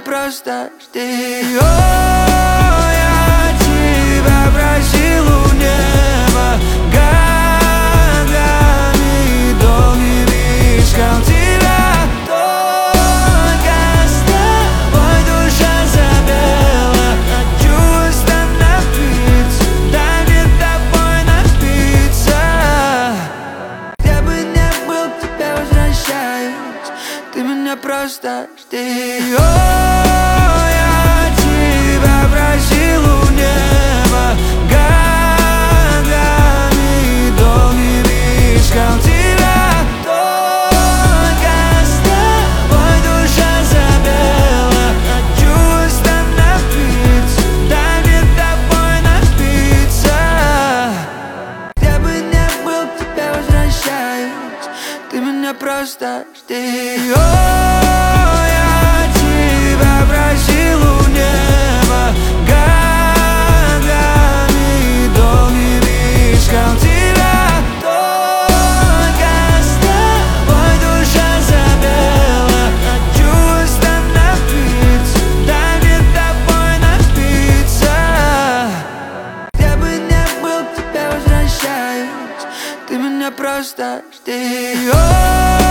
просто жди. О, я тебя просил у неба, годами долгими искал тебя. Только с тобой душа забела, хочу остановиться, дай мне тобой напиться. Где бы ни был, к тебе возвращаюсь, ты меня просто жди. О, я тебя просил у неба, годами долгими искал тебя. Только с тобой душа забела, хочу остановиться, дай мне тобой напиться. Где бы ни был, к тебе возвращаюсь, ты меня просто жди. О, я тебя просил у неба, годами долгими искал тебя. Только с тобой душа забела, хочу остановиться, дай мне тобой напиться. Где бы ни был, к тебе возвращаюсь, ты меня просто жди. О,